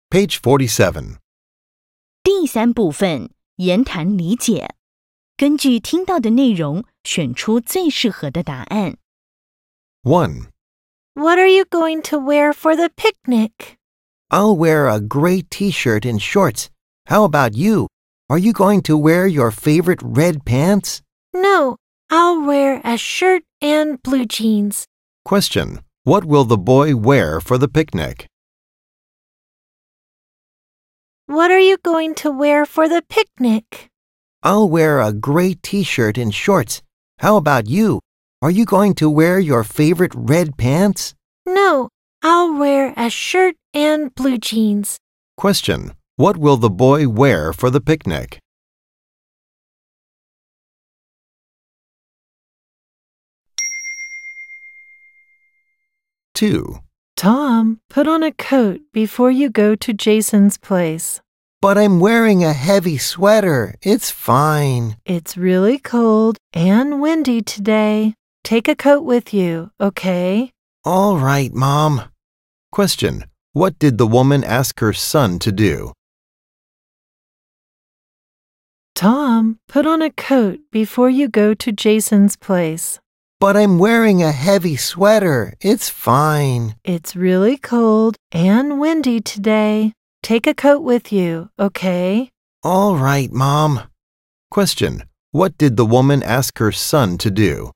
Page 47. 第三部分言谈理解，根据听到的内容选出最适合的答案。 1. What are you going to wear for the picnic? I'll wear a gray t-shirt and shorts. How about you? Are you going to wear your favorite red pants? No, I'll wear a shirt and blue jeans. Question. What will the boy wear for the picnic? What are you going to wear for the picnic? I'll wear a gray t-shirt and shorts. How about you? Are you going to wear your favorite red pants? No, I'll wear a shirt and blue jeans. Question. What will the boy wear for the picnic? Two. Tom, put on a coat before you go to Jason's place. But I'm wearing a heavy sweater. It's fine. It's really cold and windy today. Take a coat with you, okay? All right, Mom. Question. What did the woman ask her son to do? Tom, put on a coat before you go to Jason's place. But I'm wearing a heavy sweater. It's fine. It's really cold and windy today. Take a coat with you, okay? All right, Mom. Question. What did the woman ask her son to do?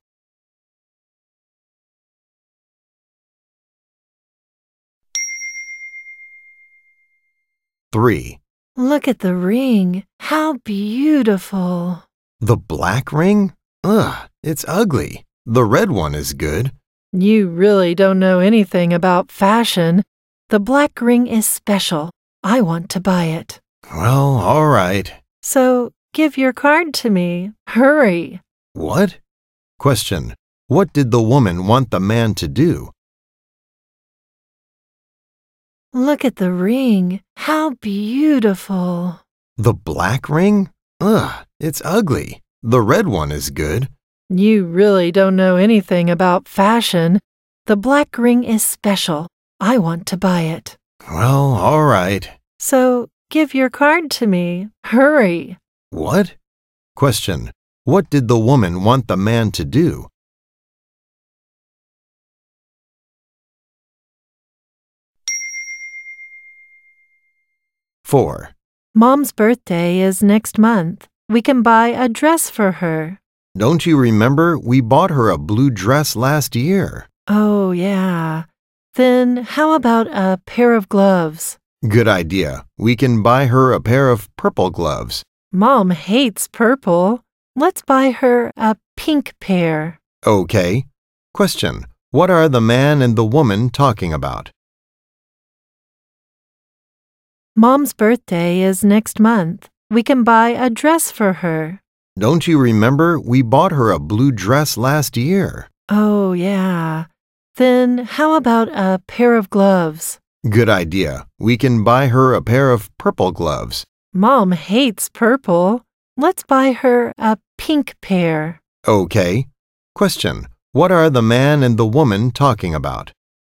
Three. Look at the ring. How beautiful. The black ring? Ugh, it's ugly. The red one is good. You really don't know anything about fashion. The black ring is special. I want to buy it. Well, all right. So, give your card to me. Hurry. What? Question. What did the woman want the man to do? Look at the ring. How beautiful. The black ring? Ugh, it's ugly. The red one is good. You really don't know anything about fashion. The black ring is special. I want to buy it. Well, all right. So, give your card to me. Hurry. What? Question. What did the woman want the man to do? Four. Mom's birthday is next month. We can buy a dress for her. Don't you remember we bought her a blue dress last year? Oh, yeah. Then how about a pair of gloves? Good idea. We can buy her a pair of purple gloves. Mom hates purple. Let's buy her a pink pair. Okay. Question. What are the man and the woman talking about? Mom's birthday is next month. We can buy a dress for her. Don't you remember we bought her a blue dress last year? Oh, yeah. Then how about a pair of gloves? Good idea. We can buy her a pair of purple gloves. Mom hates purple. Let's buy her a pink pair. Okay. Question. What are the man and the woman talking about?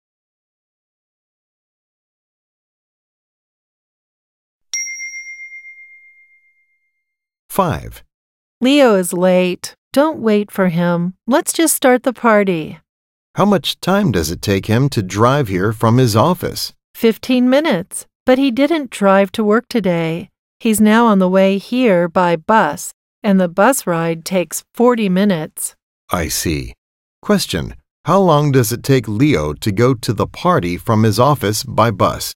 Five. Leo is late. Don't wait for him. Let's just start the party. How much time does it take him to drive here from his office? 15 minutes. But he didn't drive to work today. He's now on the way here by bus, and the bus ride takes 40 minutes. I see. Question. How long does it take Leo to go to the party from his office by bus?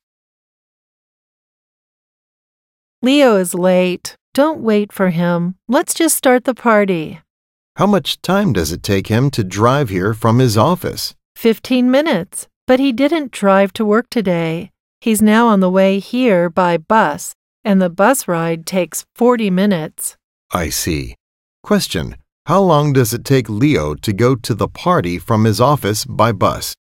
Leo is late. Don't wait for him. Let's just start the party. How much time does it take him to drive here from his office? 15 minutes. But he didn't drive to work today. He's now on the way here by bus, and the bus ride takes 40 minutes. I see. Question. How long does it take Leo to go to the party from his office by bus?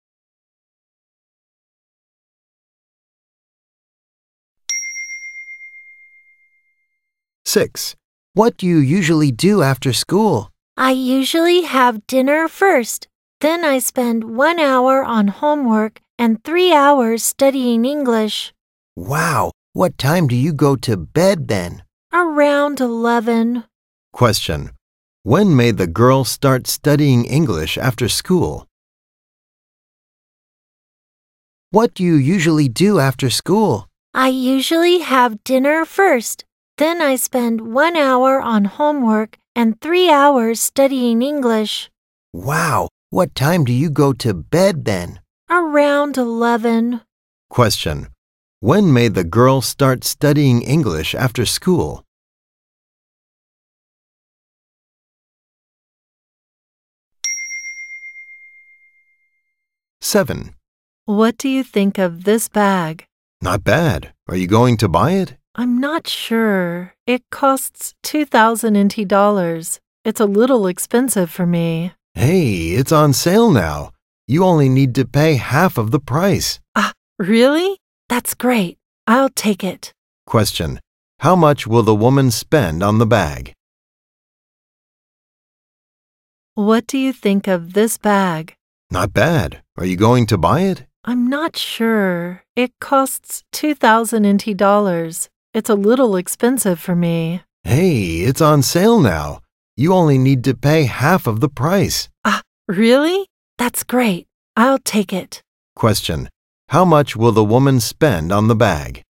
Six. What do you usually do after school? I usually have dinner first. Then I spend 1 hour on homework and 3 hours studying English. Wow, what time do you go to bed then? Around 11. Question. When may the girl start studying English after school? What do you usually do after school? I usually have dinner first. Then I spend 1 hour on homework and 3 hours studying English. Wow, what time do you go to bed then? Around 11. Question. When may the girl start studying English after school? Seven. What do you think of this bag? Not bad. Are you going to buy it? I'm not sure. It costs $2,000 NT. It's a little expensive for me. Hey, it's on sale now. You only need to pay half of the price. Ah, really? That's great. I'll take it. Question. How much will the woman spend on the bag? What do you think of this bag? Not bad. Are you going to buy it? I'm not sure. It costs $2,000 NT. It's a little expensive for me. Hey, it's on sale now. You only need to pay half of the price. Ah, really? That's great. I'll take it. Question. How much will the woman spend on the bag?